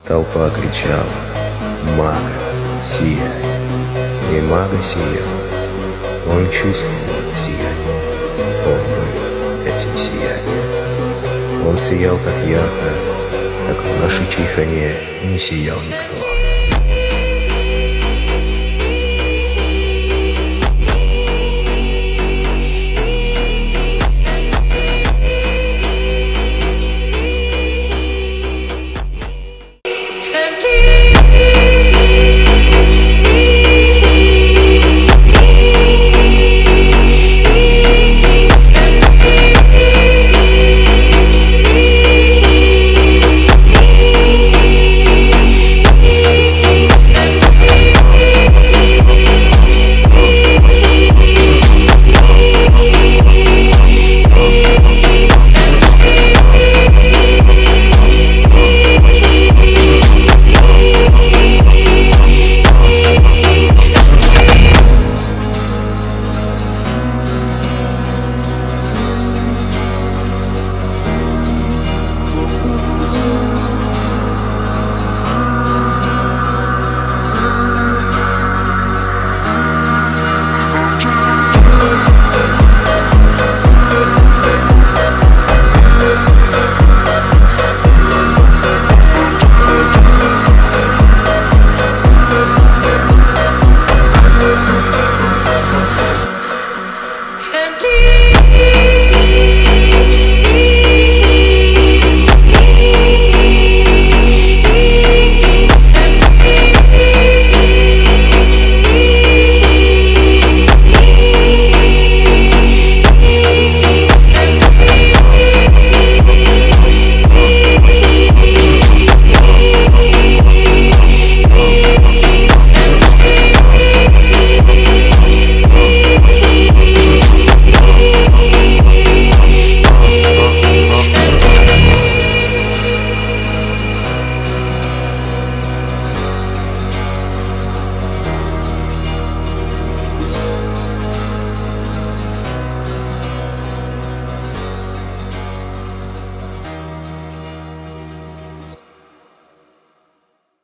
Толпа кричала: «Мага, сияй!» И мага сиял. Он чувствовал это сияние. Он был этим сиянием. Он сиял так ярко, как в нашей чайхане не сиял никто.